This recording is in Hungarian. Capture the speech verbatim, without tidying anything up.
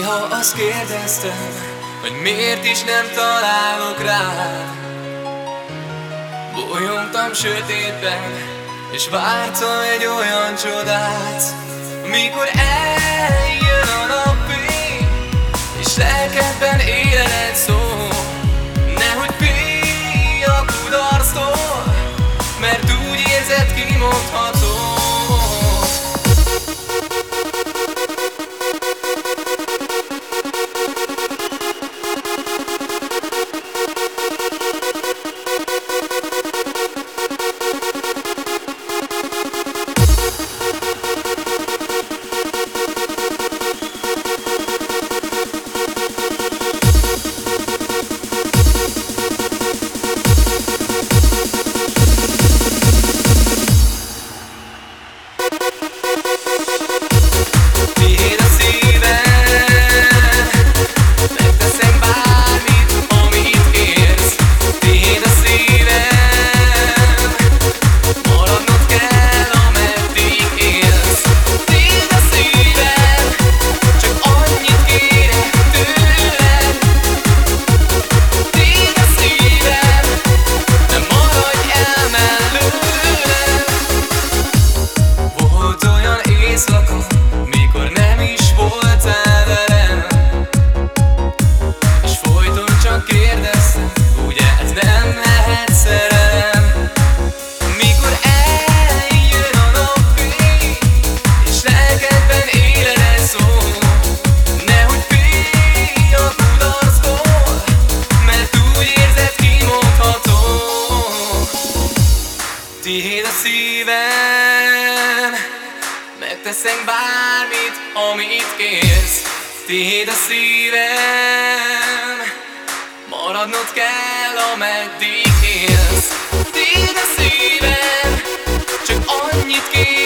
Néha azt kérdeztem, hogy miért is nem találok rád. Bolyongtam sötétben, és vártam egy olyan csodát, mikor eljön a napfény, és lelkedben élet szól. Nehogy félj a kudarctól, mert úgy érzed, kimondhatod. Mikor nem is voltál velem, és folyton csak kérdeztem, ugye ez nem lehet szerelem. Mikor eljön a napfény, és lelkedben élet szól, nehogy félj a kudarctól, mert úgy érzed, kimondhatod. Tiéd a szívem, megteszek bármit, amit kérsz. Tiéd a szívem, maradnod kell, ameddig élsz. Tiéd a szívem, csak annyit kérsz.